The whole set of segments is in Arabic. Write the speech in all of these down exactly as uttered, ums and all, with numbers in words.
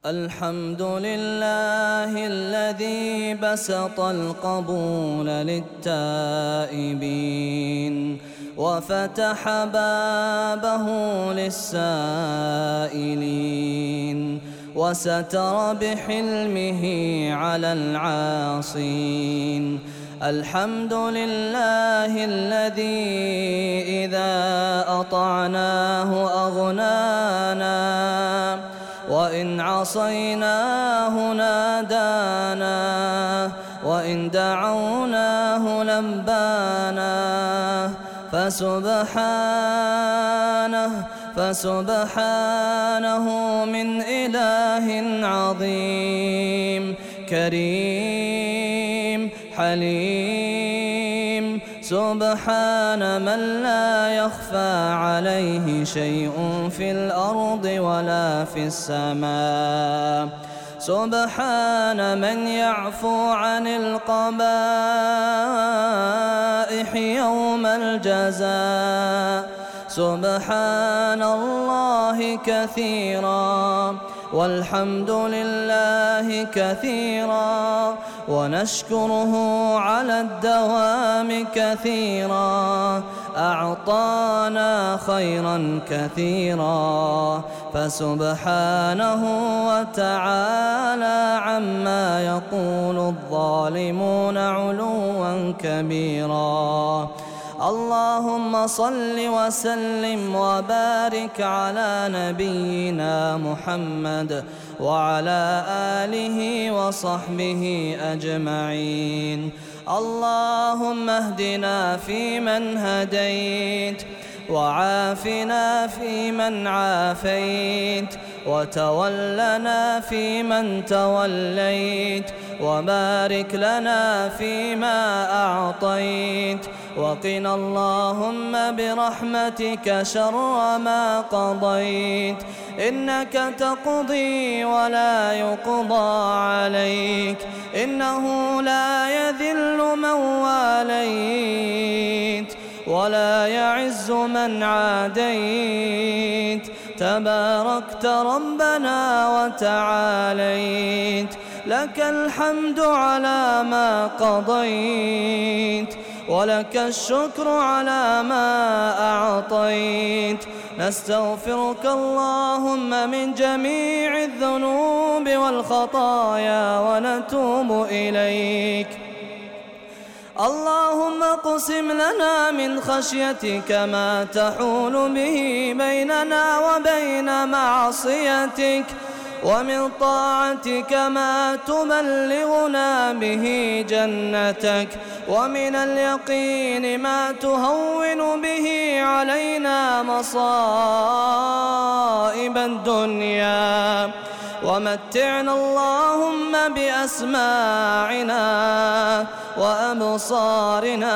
الحمد لله الذي بسط القبول للتائبين وفتح بابه للسائلين وستر بحلمه على العاصين. الحمد لله الذي إذا أطعناه أغنانا وإن عصيناه نادانا وإن دعوناه لبانا فسبحانه فسبحانه من إله عظيم كريم حليم، سبحان من لا يخفى عليه شيء في الأرض ولا في السماء، سبحان من يعفو عن القبائح يوم الجزاء، سبحان الله كثيرا والحمد لله كثيرا ونشكره على الدوام كثيرا، أعطانا خيرا كثيرا فسبحانه وتعالى عما يقول الظالمون علوا كبيرا. اللهم صل وسلم وبارك على نبينا محمد وعلى آله وصحبه أجمعين. اللهم اهدنا فيمن هديت وعافنا فيمن عافيت وتولنا فيمن توليت وبارك لنا فيما أعطيت وقنا اللهم برحمتك شر ما قضيت، إنك تقضي ولا يقضى عليك، إنه لا يذل من واليت ولا يعز من عاديت، تباركت ربنا وتعاليت، لك الحمد على ما قضيت ولك الشكر على ما أعطيت. نستغفرك اللهم من جميع الذنوب والخطايا ونتوب إليك. اللهم اقسم لنا من خشيتك ما تحول به بيننا وبين معصيتك، ومن طاعتك ما تبلغنا به جنتك، ومن اليقين ما تهون به علينا مصائب الدنيا، ومتعنا اللهم بأسماعنا وأبصارنا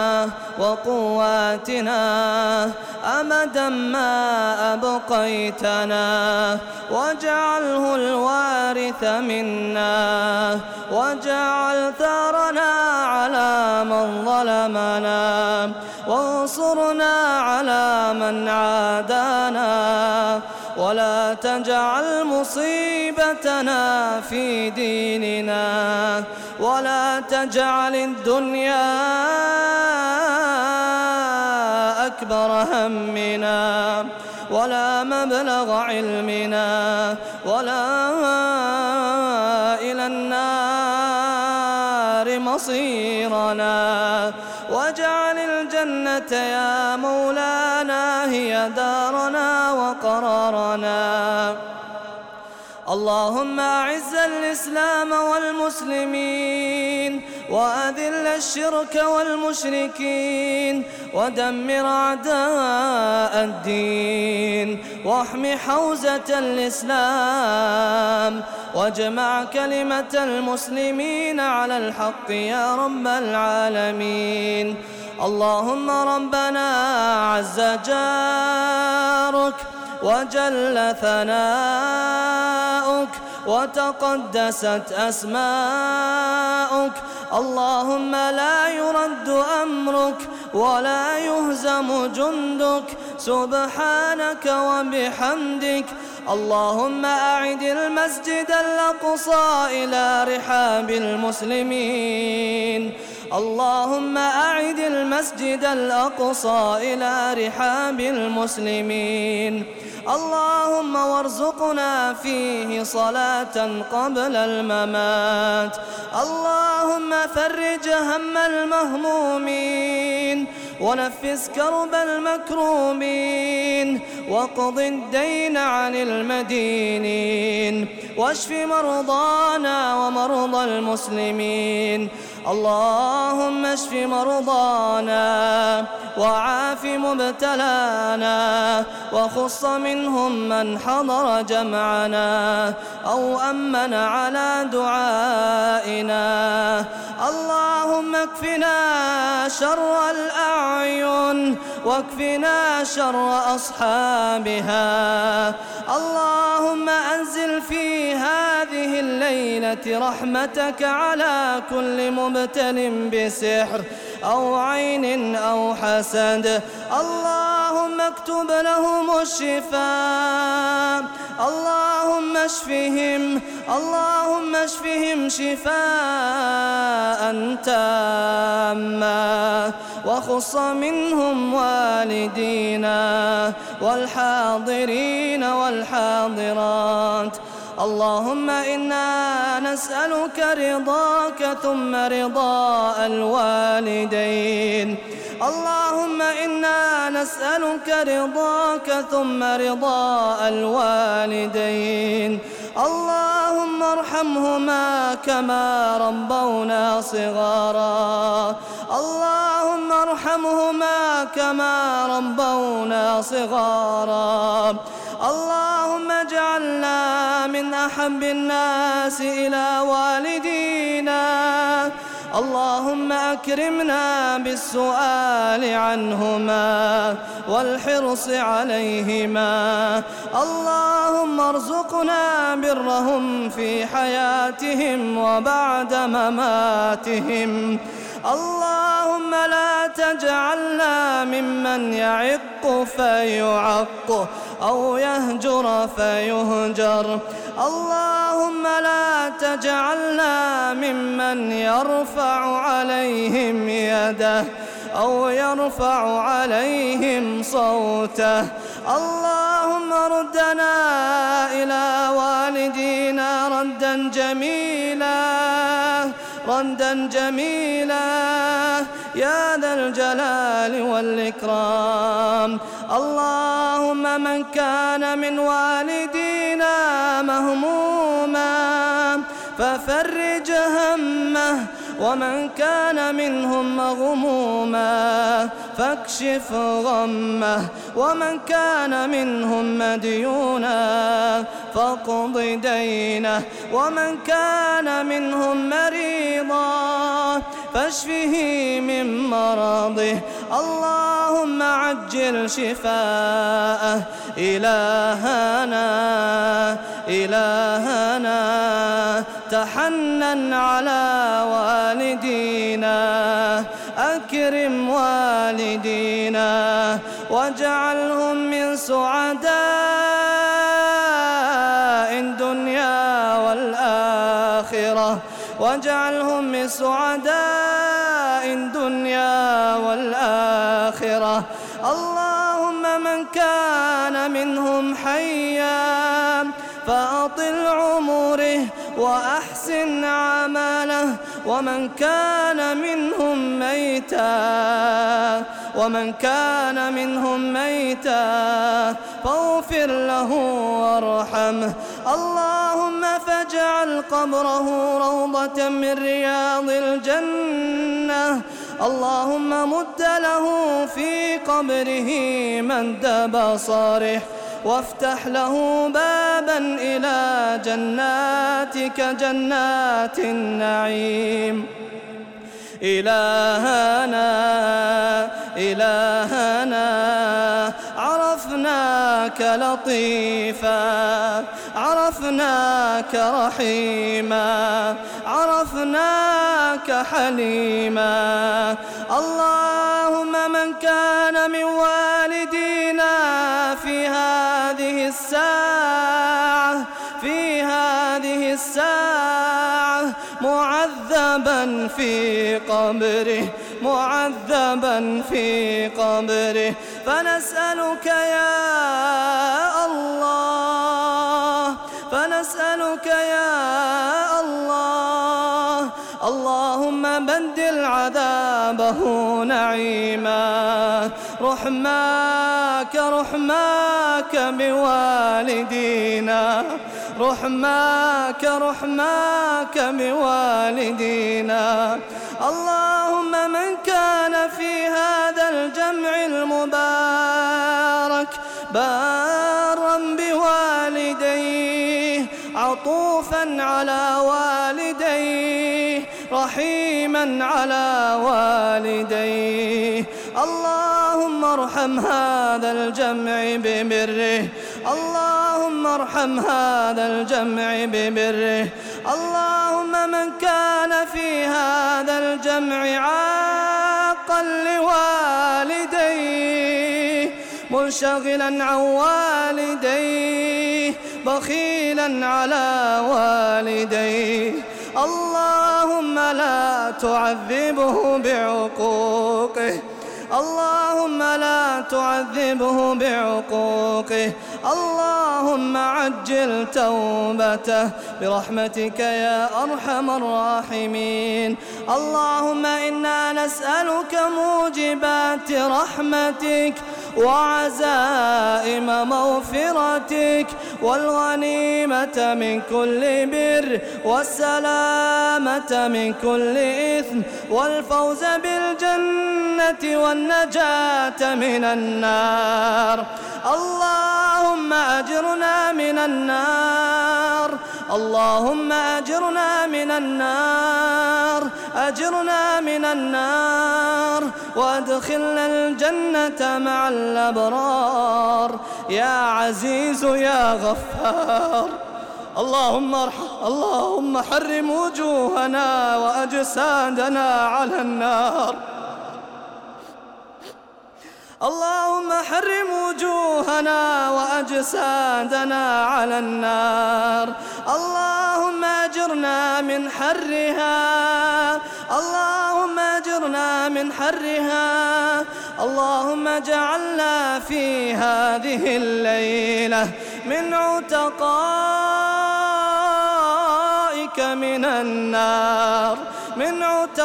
وقواتنا أبدا ما أبقيتنا، واجعله الوارث منا، واجعل ثارنا على من ظلمنا، وانصرنا على من عادانا، ولا تجعل مصيبتنا في ديننا، ولا تجعل الدنيا أكبر همنا ولا مبلغ علمنا ولا إلى النار مصيرنا، واجعل الجنة يا مولانا هي دارنا وقرارنا. اللهم أعز الإسلام والمسلمين وأذل الشرك والمشركين ودمر أعداء الدين، واحم حوزة الإسلام، واجمع كلمة المسلمين على الحق يا رب العالمين. اللهم ربنا عز جارك وجل ثناؤك وتقدست أسماؤك، اللهم لا يرد أمرك ولا يهزم جندك، سبحانك وبحمدك، اللهم أعد المسجد الأقصى إلى رحاب المسلمين اللهم أعد المسجد الأقصى إلى رحاب المسلمين اللهم وارزقنا فيه صلاة قبل الممات اللهم فرج هم المهمومين ونفس كرب المكروبين واقض الدين عن المدينين واشف مرضانا ومرضى المسلمين اللهم اشف مرضانا وعاف مبتلانا وخص منهم من حضر جمعنا أو أمن على دعائنا اللهم اكفنا شر الأعين واكفنا شر أصحابها اللهم أنزل في هذه الليلة رحمتك على كل مبتل بسحر أو عين أو حسد اللهم اكتب لهم الشفاء اللهم اشفهم اللهم اشفهم شفاء تاما وخص منهم والدينا والحاضرين والحاضرات اللهم إنا نسألك رضاك ثم رضاء الوالدين اللهم إنا نسألك رضاك ثم رضاء الوالدين اللهم ارحمهما كما ربونا صغارا اللهم ارحمهما كما ربونا صغارا اللهم اجعلنا من أحب الناس إلى والدينا اللهم أكرمنا بالسؤال عنهما والحرص عليهما اللهم ارزقنا برهم في حياتهم وبعد مماتهم اللهم لا تجعلنا ممن يعق فيعق أو يهجر فيهجر اللهم لا تجعلنا ممن يرفع عليهم يده أو يرفع عليهم صوته اللهم ردنا إلى والدينا ردا جميلا ردا جميلا يا ذا الجلال والإكرام اللهم من كان من والدينا مهموما ففرج همه ومن كان منهم مغموما فاكشف غمه ومن كان منهم مديونا فاقض دينه ومن كان منهم مريضا فاشفه من مرضه اللهم عجل شفاءه إلهنا إلهنا تحنن على والدينا أكرم والدينا واجعلهم من سعداء الدنيا والآخرة واجعلهم من سعداء الدنيا والآخرة اللهم من كان منهم حيا فأطل عمره وأحسن عمله ومن كان منهم ميتا ومن كان منهم ميتا فاغفر له وارحمه اللهم فاجعل قبره روضة من رياض الجنة اللهم مد له في قبره مد بصره وافتح له بابا إلى جناتك جنات النعيم إلهنا إلهنا عرفناك لطيفا عرفناك رحيما عرفناك حليما. اللهم من كان من والدينا في هذه الساعة في هذه الساعة معذبا في قبره معذبا في قبره فنسألك يا الله فنسألك يا الله اللهم بدل عذابه نعيما. رحماك رحماك بوالدينا رحماك رحماك بوالدينا. اللهم من كان في هذا الجمع المبارك بارا بوالديه عطوفا على والديه رحيما على والديه اللهم ارحم هذا الجمع ببره اللهم ارحم هذا الجمع ببره. اللهم من كان في هذا الجمع عاقا لوالديه منشغلا عن والديه بخيلا على والديه اللهم لا تعذبه بعقوقه اللهم لا تعذبه بعقوقه اللهم عجل توبته برحمتك يا أرحم الراحمين. اللهم إنا نسألك موجبات رحمتك وعزائم مغفرتك والغنيمة من كل بر والسلامة من كل إثم والفوز بالجنة والنجاة من النار. اللهم أجرنا من النار اللهم أجرنا من النار أجرنا من النار وأدخلنا الجنة مع الأبرار يا عزيز يا غفار. اللهم ارحم اللهم حرم وجوهنا وأجسادنا على النار اللهم حرم وجوهنا وأجسادنا على النار. اللهم أجرنا من حرها اللهم أجرنا من حرها. اللهم اجعلنا في هذه الليلة من عتقائك من النار من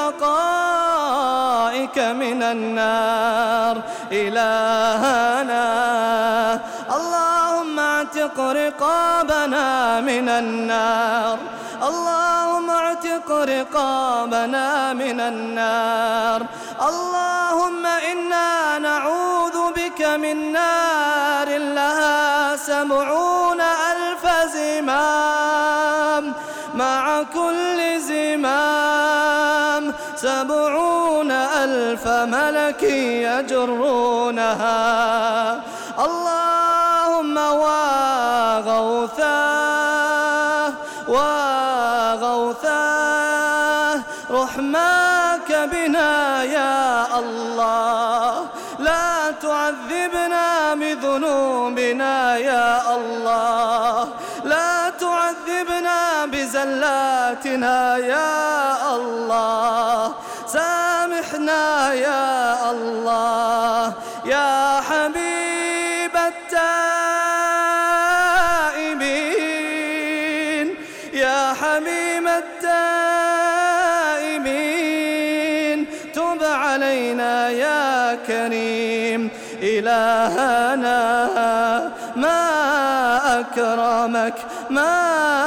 عتقائك من النار إلهنا. اللهم اعتق رقابنا من النار اللهم اعتق رقابنا من النار. اللهم إنا نعوذ بك من نار لها سبعون ألف زمام مع كل زمام سبعون ألف ملك يجرونها. اللهم واغوثاه واغوثاه رحماك بنا يا الله لا تعذبنا بذنوبنا يا الله لا تعذبنا بزلاتنا يا الله سامحنا يا الله يا حبيب التائبين يا حبيب التائبين تب علينا يا كريم. إلهنا ما أكرمك ما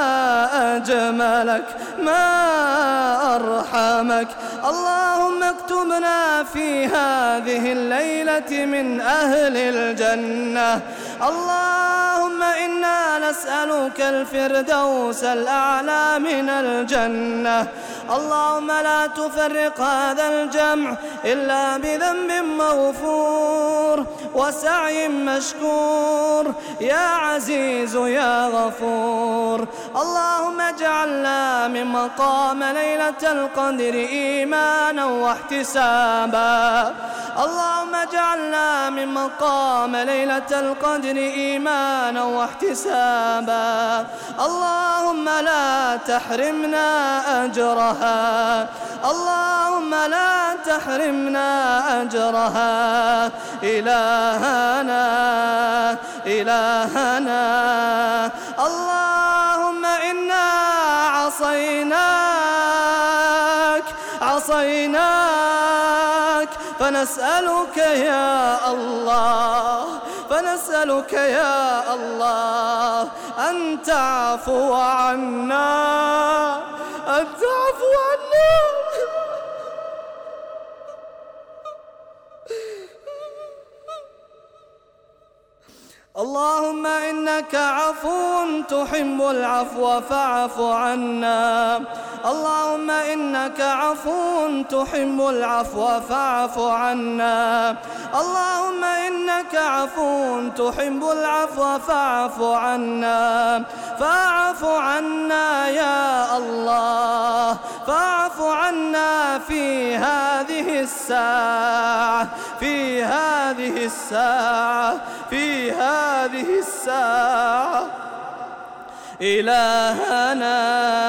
أجملك ما أرحمك. اللهم اكتبنا في هذه الليلة من أهل الجنة. اللهم إنا نسألك الفردوس الأعلى من الجنة. اللهم لا تفرق هذا الجمع إلا بذنب مغفور وسعي مشكور يا عزيز يا غفور. اللهم اجعلنا من مقام ليلة القدر إيمانا واحتسابا. اللهم اجعلنا من مقام ليلة القدر إيمانا واحتسابا. اللهم لا تحرمنا أجرها، اللهم لا تحرمنا أجرها. إلهنا إلهنا اللهم إنا عصيناك عصيناك فنسألك يا الله فنسألك يا الله أن تعفو عنا أن تعفو عنا. اللهم إنك عفو تحب العفو فاعف عنا. اللهم إنك عفو تحب العفو فاعف عنا. اللهم إنك عفو تحب العفو فاعف عنا. فاعف عنا يا الله، فاعف عنا في هذه الساعة في هذه الساعة في هذه الساعة. إلهنا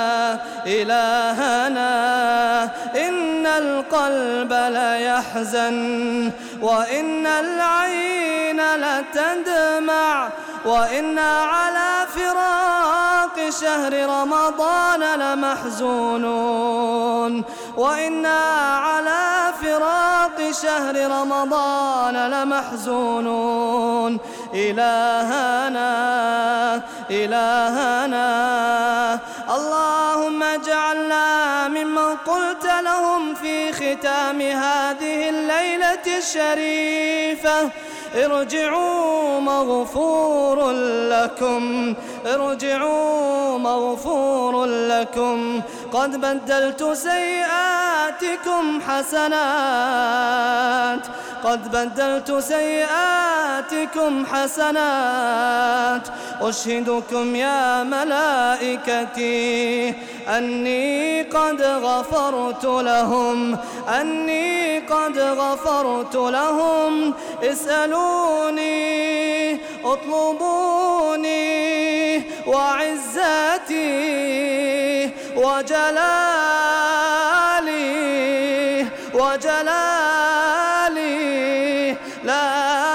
إلهنا إن القلب ليحزن وإن العين لتدمع وإنا على فراق شهر رمضان لمحزونون وإنا على فراق شهر رمضان لمحزونون. إلهنا إلهنا اللهم اجعلنا ممن قلت لهم في ختام هذه الليلة الشريفة ارجعوا مغفور لكم ارجعوا مغفور لكم. قد بدلت سيئاتكم حسنات قد بدلت سيئاتكم حسنات. أشهدكم يا ملائكتي أني قد غفرت لهم أني قد غفرت لهم. اسألوني اطلبوني وعزتي وجلالي وجلالي لا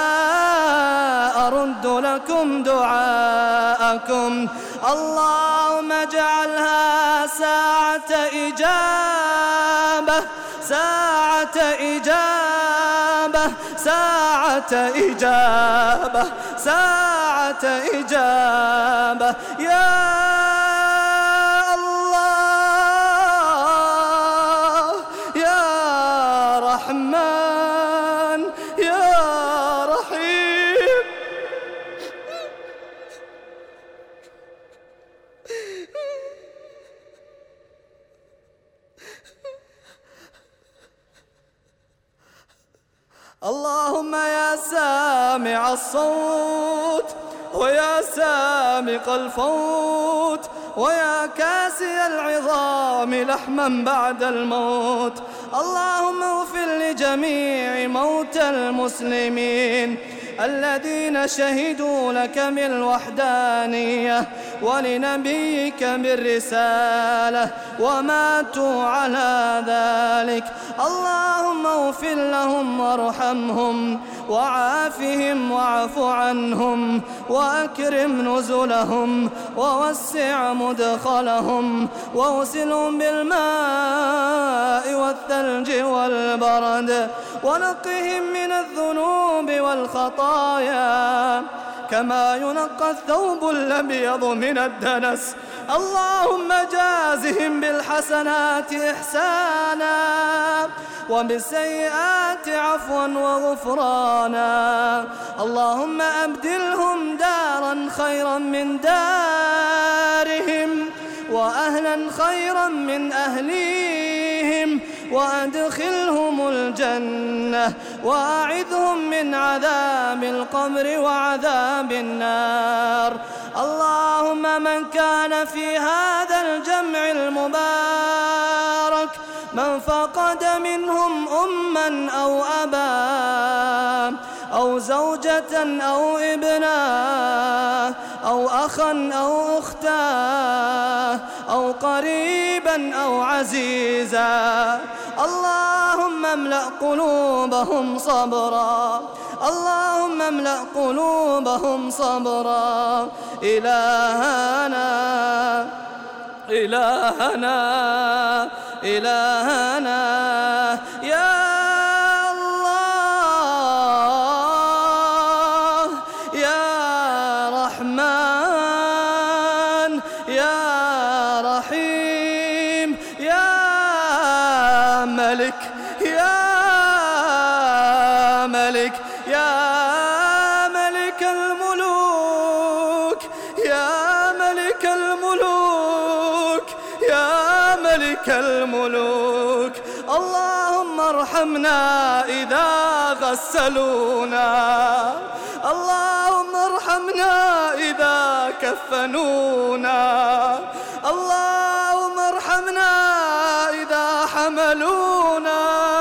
أرد لكم دعاءكم. اللهم اجعلها ساعة إجابة ساعة إجابة ساعة إجابة ساعة إجابة يا الله يا رحمن يا رحيم. اللهم يا سامع الصوت ويا سامق الفوت ويا كاسي العظام لحما بعد الموت. اللهم اغفر لجميع موتى المسلمين الذين شهدوا لك بالوحدانية ولنبيك بالرسالة وماتوا على ذلك. اللهم اغفر لهم وارحمهم وعافهم واعف عنهم وأكرم نزلهم ووسع مدخلهم واغسلهم بالماء والثلج والبرد ونقهم من الذنوب والخطايا كما ينقى الثوب الأبيض من الدنس اللهم جازهم بالحسنات إحسانا وبالسيئات عفوا وغفرانا. اللهم أبدلهم دارا خيرا من دارهم وأهلا خيرا من أهليهم وأدخلهم الجنة وأعذهم من عذاب القبر وعذاب النار. اللهم من كان في هذا الجمع المبارك من فقد منهم أما أو أبا أو زوجة أو ابنا أو أخا أو أختا أو قريبا أو عزيزا، اللهم املأ قلوبهم صبرا، اللهم املأ قلوبهم صبرا. إلهنا إلهنا إلهنا يا الله يا رحمن يا رحيم يا ملك يا ملك يا ملك الملوك يا ملك الملوك يا ملك الملوك. اللهم ارحمنا إذا غسلونا، اللهم ارحمنا إذا كفنونا، اللهم ارحمنا إذا حملونا،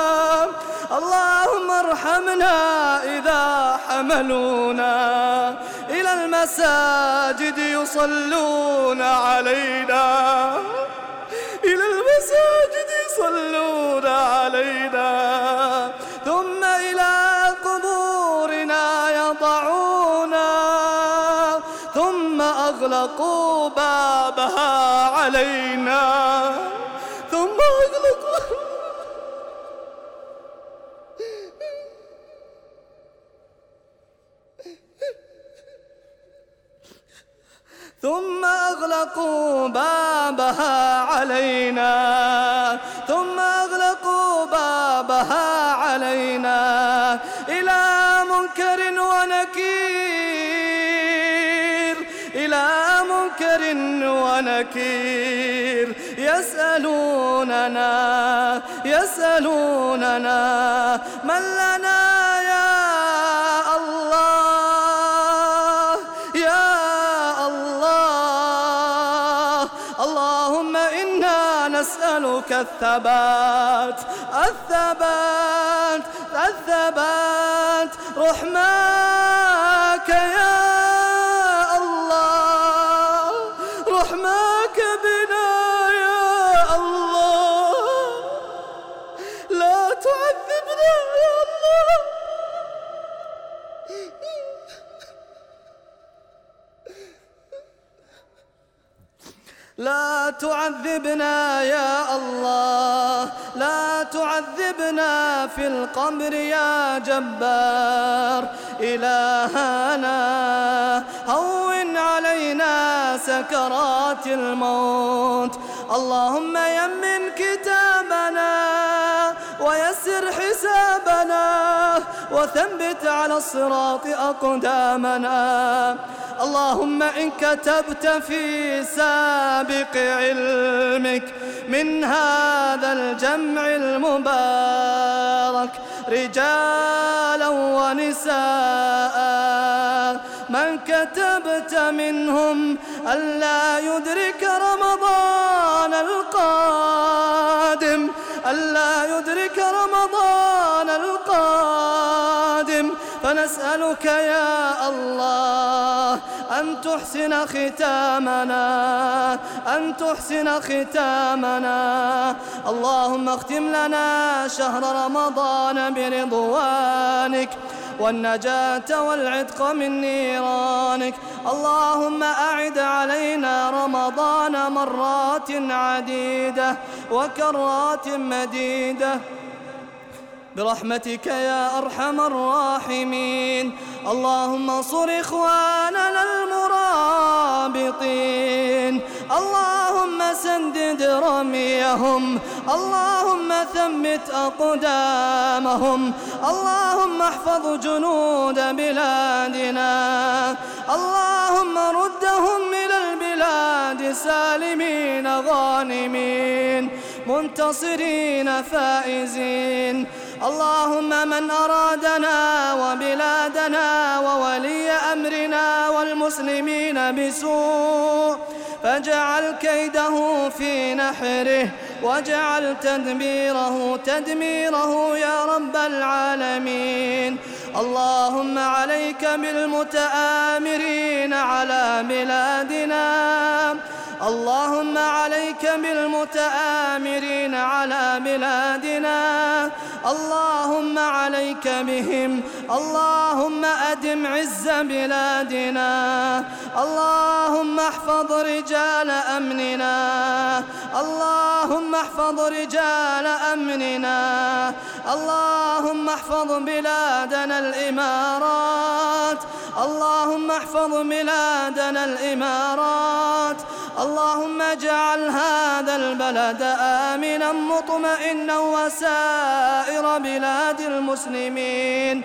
اللهم ارحمنا إذا حملونا إلى المساجد يصلون علينا، إلى المساجد يصلون علينا، ثم إلى قبورنا يضعونا، ثم أغلقوا بابها علينا، ثم أغلقوا ثم أغلقوا بابها علينا، ثم أغلقوا بابها علينا إلى منكر ونكير، إلى منكر ونكير يسألوننا يسألوننا من لنا يا الله يا الله. اللهم إنا نسألك الثبات الثبات الثبات رحماك يا الله، رحماك بنا يا الله، لا تعذبنا يا الله، لا تعذبنا يا الله، لا تعذبنا في القبر يا جبار. إلهنا هون علينا سكرات الموت، اللهم يمن كتابنا ويسر حسابنا وثبت على الصراط أقدامنا. اللهم إن كتبت في سابق علمك من هذا الجمع المبارك رجالا ونساء من كتبت منهم ألا يدرك رمضان القادم ألا يدرك رمضان القادم فنسألك يا الله أن تحسن ختامنا أن تحسن ختامنا. اللهم اختم لنا شهر رمضان برضوانك والنجاة والعتق من نيرانك. اللهم أعد علينا رمضان مرات عديدة وكرات مديدة برحمتك يا أرحم الراحمين. اللهم انصر إخواننا المرابطين. اللهم سدد رميهم، اللهم ثبت أقدامهم، اللهم احفظ جنود بلادنا، اللهم ردهم إلى البلاد سالمين غانمين منتصرين فائزين. اللهم من أرادنا وبلادنا وولي أمرنا والمسلمين بسوء فاجعل كيده في نحره واجعل تدبيره تدميره يا رب العالمين. اللهم عليك بالمتآمرين على بلادنا، اللهم عليك بالمتآمرين على بلادنا، اللهم عليك بهم، اللهم أدم عز بلادنا، اللهم احفظ رجال أمننا، اللهم احفظ رجال أمننا، اللهم احفظ بلادنا الإمارات، اللهم احفظ بلادنا الإمارات، اللهم اجعل هذا البلد آمنا مطمئنا وسائر بلاد المسلمين.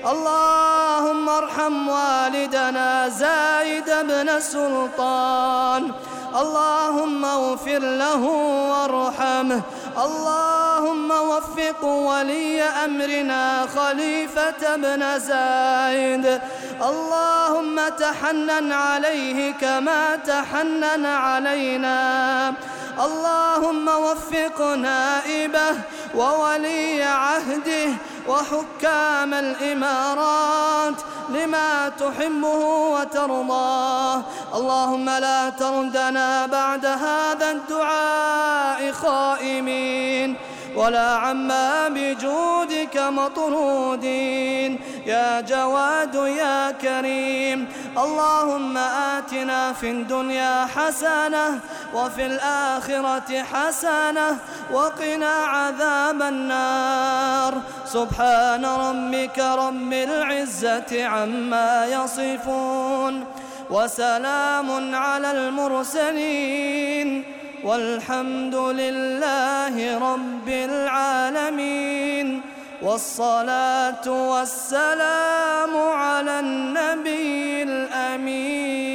اللهم ارحم والدنا زايد بن السلطان، اللهم اغفر له وارحمه، اللهم وفق ولي أمرنا خليفة بن زايد، اللهم تحنن عليه كما تحنن علينا، اللهم وفق نائبه وولي عهده وحكام الإمارات لما تحبه وترضاه. اللهم لا تردنا بعد هذا الدعاء خائمين ولا عما بجودك مطرودين يا جواد يا كريم. اللهم آتنا في الدنيا حسنة وفي الآخرة حسنة وقنا عذاب النار. سبحان ربك رب العزة عما يصفون وسلام على المرسلين والحمد لله رب العالمين، والصلاة والسلام على النبي الأمين.